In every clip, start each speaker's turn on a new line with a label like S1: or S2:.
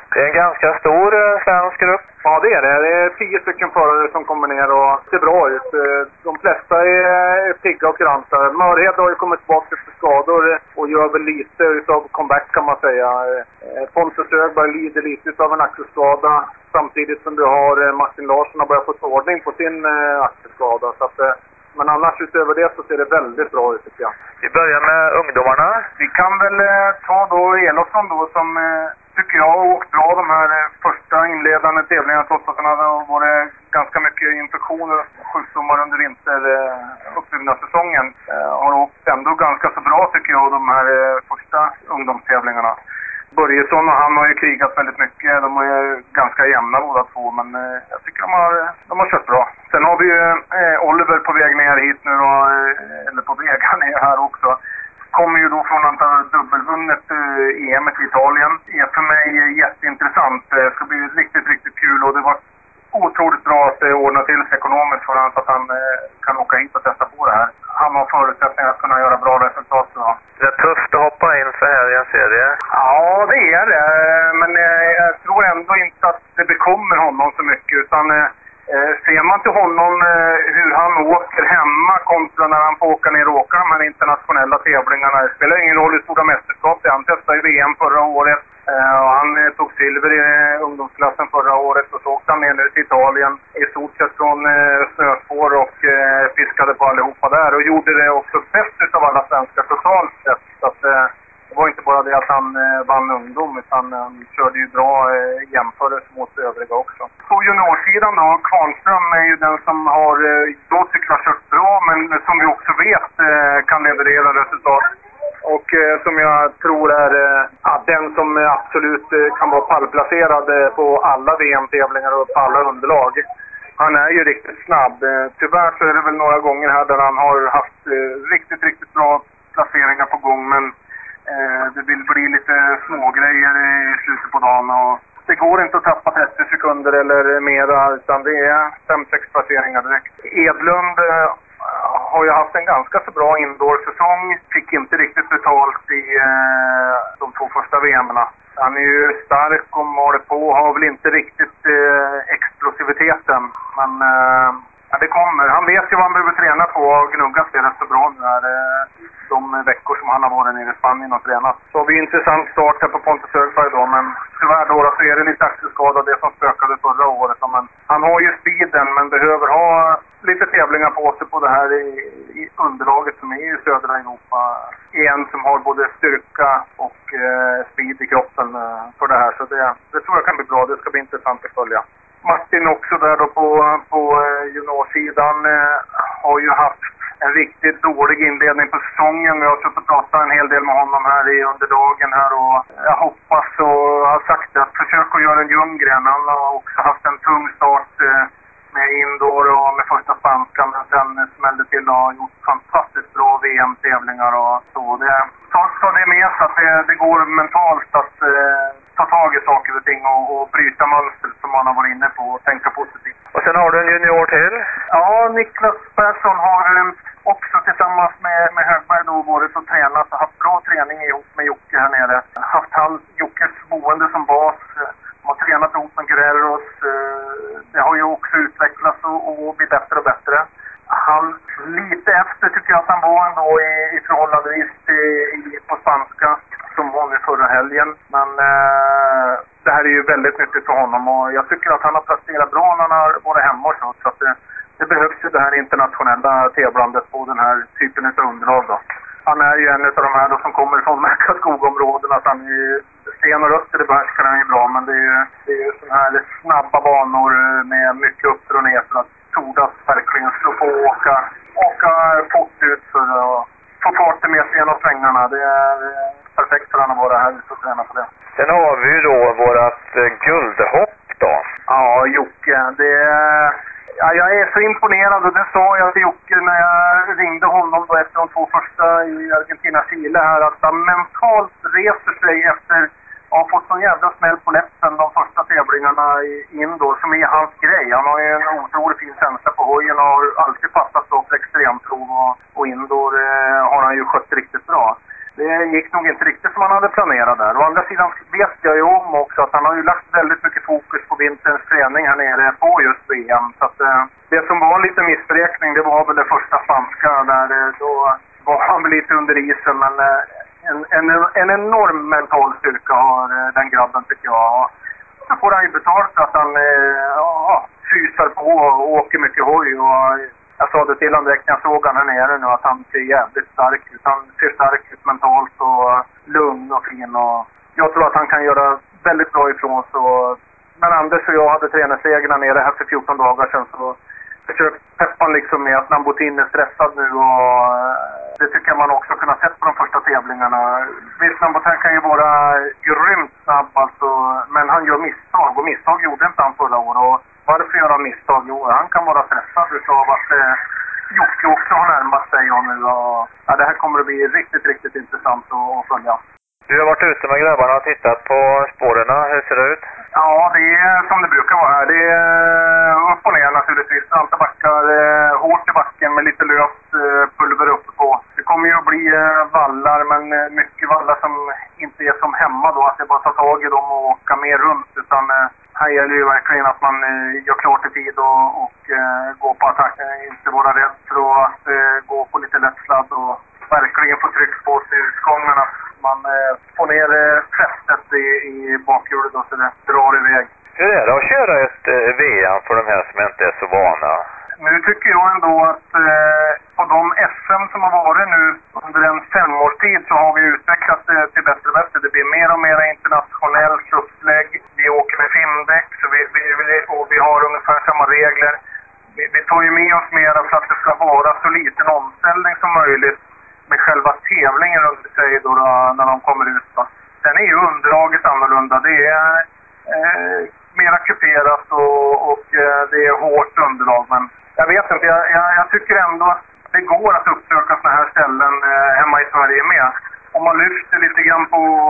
S1: Det är en ganska stor svensk grupp.
S2: Ja, det är det. Det är 10 stycken förare som kommer ner och ser bra ut. De flesta är pigga och kuranta. Mörhed har ju kommit tillbaka efter skador och gör väl lite utav comeback kan man säga. Pontus Högberg lider lite utav en axelskada samtidigt som du har Martin Larsson har börjat få ordning på sin axelskada. Så att, men annars utöver det så ser det väldigt bra ut tycker jag.
S1: Vi börjar med ungdomarna.
S2: Vi kan väl ta då Elofsson då som tycker jag har åkt bra de här första inledande tävlingarna trots att han hade varit ganska mycket infektioner och sjukdomar under uppbyggnadssäsongen. Har åkt ändå ganska så bra tycker jag de här första ungdomstävlingarna. Börjesson och han har ju krigat väldigt mycket. De är ju ganska jämna båda två, men jag tycker de har kört bra. Sen har vi ju Oliver på väg ner hit nu då, eller på väg, han är här också. Kommer ju då från att ha dubbelvunnet EM i Italien. Är för mig jätteintressant. Det ska bli riktigt, riktigt kul och det var otroligt bra att det ordnar till sig ekonomiskt för honom så att han kan åka hit och testa på det här. Han har förutsättningar att kunna göra bra resultat. Så.
S1: Det är tufft att hoppa in så här i en serie.
S2: Ja, det är det. Men jag tror ändå inte att det bekommer honom så mycket. Utan ser man till honom hur han åker hemma kontra när han får åka ner och åka de här internationella tävlingarna. Det spelar ingen roll hur stora mästerskap det är. Han testade ju VM förra året. Och han tog silver i ungdomsklassen förra året och så åkte han ner nu till Italien i stort sett från snöspår och fiskade på allihopa där och gjorde det också bäst av alla svenskar totalt sett. Så att, det var inte bara det att han vann ungdom utan han körde ju bra jämförelse mot övriga också. På juniorsidan då, Kvarnström är ju den som har då tycker jag kört bra men som vi också vet kan leverera resultat. Och som jag tror är den som absolut kan vara pallplacerad på alla VM-tävlingar och på alla underlag. Han är ju riktigt snabb. Tyvärr så är det väl några gånger här där han har haft riktigt, riktigt bra placeringar på gång. Men det vill bli lite smågrejer i slutet på dagen. Och det går inte att tappa 30 sekunder eller mera utan det är 5-6 placeringar direkt. Edlund har ju haft en ganska så bra indoor-säsong. Fick inte riktigt betalt i de 2 första VM:erna. Han är ju stark och maler på. Har väl inte riktigt explosiviteten. Men det kommer. Han vet ju vad han behöver träna på och gnugga sig rätt så bra nu här. De veckor som han har varit nere i Spanien och tränat. Så har vi en intressant start här på Pontus Högberg då. Men tyvärr då så är det lite axelskada det som spökade förra året. Men han har ju speeden men behöver ha lite tävlingar på sig på det här i underlaget som är i södra Europa. En som har både styrka och speed i kroppen för det här. Så det tror jag kan bli bra. Det ska bli intressant att följa. Martin också där då på juniorsidan har ju haft en riktigt dålig inledning på säsongen. Vi har suttit och pratat en hel del med honom här under dagen här och jag hoppas och har sagt att försök att göra en Ljunggren. Han har också haft en tung start med indoor och med första spanska men sen smällde till och har gjort fantastiskt bra VM-tävlingar och så. Ta det med så att det går mentalt att ta tag i saker och ting och bryta mönster som man har varit inne på och tänka positivt.
S1: Och sen har du en junior till?
S2: Ja, Niklas Persson har också tillsammans med Högberg då varit och tränat och haft bra träning ihop med Jocke här nere. Haft Jockes boende som bas. Har tränat ihop med Guerreros. Det har ju också utvecklats och blivit bättre och bättre. Han lite efter tycker jag att han var ändå i förhållandevis på spanska som vanligt förra helgen. Men det här är ju väldigt nyttigt för honom och jag tycker att han har presterat bra när han har varit hemma och så att det behövs ju det här internationella tävlandet på den här typen av underlag då. Han är ju en av de här då som kommer från Märka-skogområdena. Han är ju sten och röster, det behärskar han ju bra. Men det är ju sådana här snabba banor med mycket upp och ner för att tordas verkligen slå på och åka fort ut för att få farten med sig genom svängarna. Det är perfekt för han att vara här ute och träna på det.
S1: Sen har vi ju då vårat guldhopp då.
S2: Ja, Jocke, jag är så imponerad och det sa jag till Jocke när jag ringde honom då efter de 2 första i Argentina-Chile här att han mentalt reser sig efter att ha fått sån jävla smäll på läppen de första tävlingarna i indoor som är hans grej. Han har ju en otroligt fin känsla på hojen och har alltid passat då för extremprov och indoor har han ju skött riktigt bra. det gick nog inte riktigt som han hade planerat där. Å andra sidan vet jag ju om också att han har ju lagt väldigt mycket fokus på vinterns träning här nere på just VM. Så att det som var lite missberäkning, det var väl det första spanska där då var han väl lite under isen. Men en enorm mental styrka har den grabben tycker jag. Så får han ju betalt för att han fysar på och åker mycket hoj. Och jag sa det till honom direkt när jag såg han här nere nu att han ser jävligt stark ut. Han ser stark ut mentalt och lugn och fin. Och jag tror att han kan göra väldigt bra ifrån sig. Men Anders och jag hade tränarsegerna nere här för 14 dagar sedan så försökte peppan liksom med att Lambotin är stressad nu och det tycker jag man också kunnat sett på de första tävlingarna. Visst, Lambotin kan ju vara grymt snabb alltså, men han gör misstag och misstag gjorde inte han förra året. Och varför gör han misstag? Jo, han kan vara stressad utav att Jocke också har närmat sig och nu och det här kommer att bli riktigt, riktigt intressant att följa.
S1: Du har varit ute med grabbarna och tittat på spåren. Hur ser det ut?
S2: Ja, det är som det brukar vara här. Det är upp och ner naturligtvis. Branta backar, hårt i backen med lite löst pulver uppe på. Det kommer ju att bli vallar, men mycket vallar som inte är som hemma då. Att jag bara tar tag i dem och åka mer runt. Utan här gäller ju verkligen att man gör klart i tid och går på attack. Inte vara rädd för att gå på lite lätt sladd och verkligen få tryck på sig utgångarna. Man får ner fästet i bakhjulet och så det drar iväg.
S1: Hur är det att köra ett VM för de här som inte är så vana?
S2: Nu tycker jag ändå att på de SM som har varit nu under en 5-årstid så har vi utvecklat det till bättre och bättre. Det blir mer och mer internationellt upplägg. Vi åker med filmdäck och vi har ungefär samma regler. Vi tar ju med oss mer för att det ska vara så liten omställning som möjligt med själva tävlingen runt sig då när de kommer ut. Va? Sen är ju underlaget annorlunda. Det är mera kuperat och det är hårt underlag. Men jag vet inte, jag tycker ändå att det går att uppsöka såna här ställen hemma i Sverige med. Om man lyfter lite grann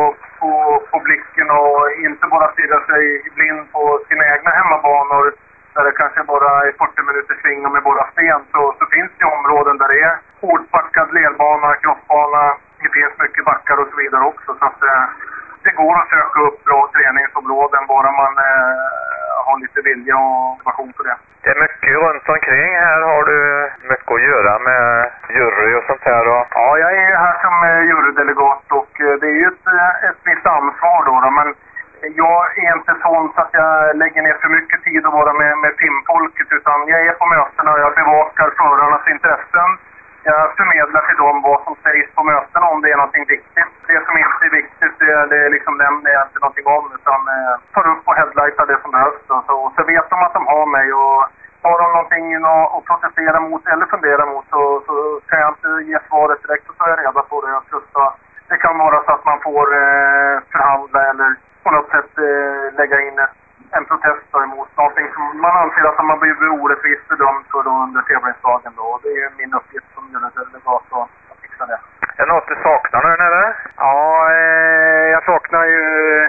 S2: på blicken och inte bara stirrar sig blind på sina egna hemmabanor där det kanske bara är 40 minuter svinga med bara sten så finns det områden där det är hårdpackad ledbana, crossbana, det finns mycket backar och så vidare också. Så att det går att söka upp bra träningsområden bara man har lite vilja och motivation för det.
S1: Det är mycket runt omkring här. Har du mycket att göra med jury och sånt här? Och...
S2: Ja, jag är här som jurydelegat och det är ju ett visst ansvar då. Men jag är inte sån så att jag lägger ner för mycket tid att vara med filmfolket utan jag är på mötena och jag bevakar förarnas intressen. Jag förmedlar till dem vad som sägs på mötena om det är någonting viktigt. Det som inte är viktigt det liksom nämner jag inte någonting om utan tar upp och headlightar det som behövs. Och så vet de att de har mig och har de någonting att protestera mot eller fundera mot så kan jag inte ge svaret direkt och så är jag reda på det. Det kan vara så att man får förhandla eller på något sätt lägga in en protest emot någonting som man anser att man har blivit orättvist bedömd för då under tävlingsdagen då. Det är min uppgift som jurydelegat att fixa det.
S1: Är det något du saknar nu eller?
S2: Ja, jag saknar ju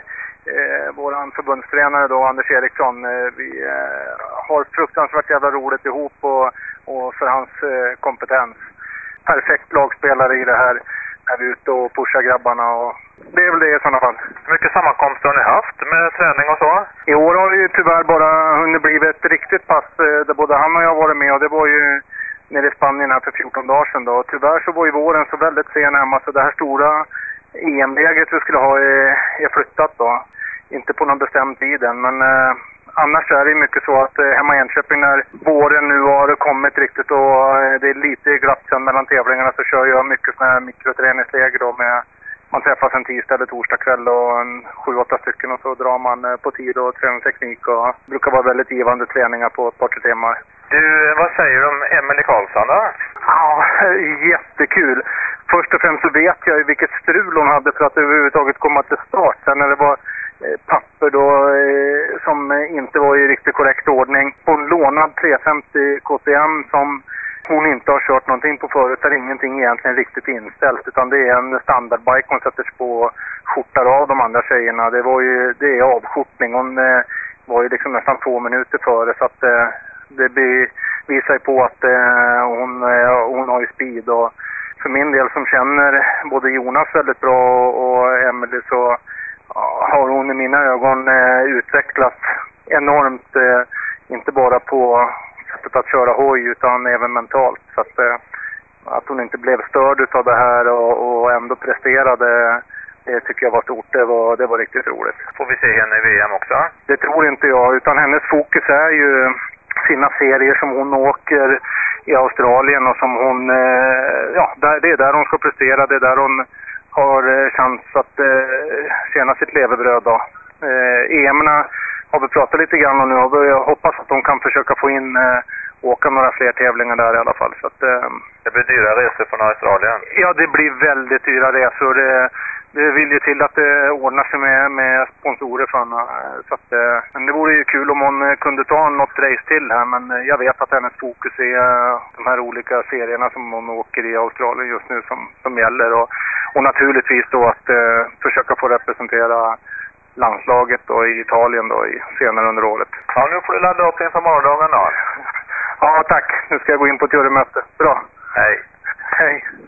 S2: våran förbundstränare då, Anders Eriksson. Vi har fruktansvärt jävla roligt ihop och för hans kompetens. Perfekt lagspelare i det här. När vi är ute och pushar grabbarna och det är väl det i sådana fall.
S1: Hur mycket sammankomster har ni haft med träning och så?
S2: I år har det ju tyvärr bara hunnit bli ett riktigt pass där både han och jag varit med och det var ju nere i Spanien här för 14 dagar sedan då. Tyvärr så var ju våren så väldigt sen hemma så det här stora EM-läget vi skulle ha är flyttat då. Inte på någon bestämd tid än men annars är det mycket så att hemma i Enköping när våren nu har kommit riktigt och det är lite glatt sen mellan tävlingarna så kör jag mycket sådana här mikroträningsläger då med man träffas en tisdag eller torsdag kväll och 7-8 stycken och så drar man på tid och träningsteknik och det brukar vara väldigt givande träningar på ett par till timmar.
S1: Du, vad säger du om Emelie Karlsson då?
S2: Ja, jättekul. Först och främst så vet jag vilket strul hon hade för att överhuvudtaget komma till start. Sen när det var papper då som inte var i riktigt korrekt ordning. På en lånad 350 KTM som hon inte har kört någonting på förut är ingenting egentligen riktigt inställt utan det är en standardbike hon sätter sig på och skjortar av de andra tjejerna. Det är avskjortning. Hon var ju liksom nästan 2 minuter före så att det visar ju på att hon har ju speed och för för min del som känner både Jonas väldigt bra och Emily, så har hon i mina ögon utvecklats enormt, inte bara på sättet att köra hoj utan även mentalt. Så att hon inte blev störd av det här och ändå presterade, det tycker jag var stort. Det var riktigt roligt.
S1: Får vi se henne i VM också?
S2: Det tror inte jag, utan hennes fokus är ju sina serier som hon åker i Australien och som hon, det är där hon ska prestera, det är där hon har chans att tjäna sitt levebröd då. EM:na har vi pratat lite grann om nu och jag hoppas att de kan försöka få in åka några fler tävlingar där i alla fall. Så att,
S1: det blir dyra resor från Australien?
S2: Ja, det blir väldigt dyra resor. Det vill ju till att det ordnar sig med sponsorer för henne. Så att, men det vore ju kul om hon kunde ta något race till här. Men jag vet att hennes fokus är de här olika serierna som hon åker i Australien just nu som gäller. Och naturligtvis då att försöka få representera landslaget då i Italien då senare under året.
S1: Ja, nu får du ladda upp inför morgondagen då.
S2: Ja, tack. Nu ska jag gå in på ett jurymöte. Bra.
S1: Hej.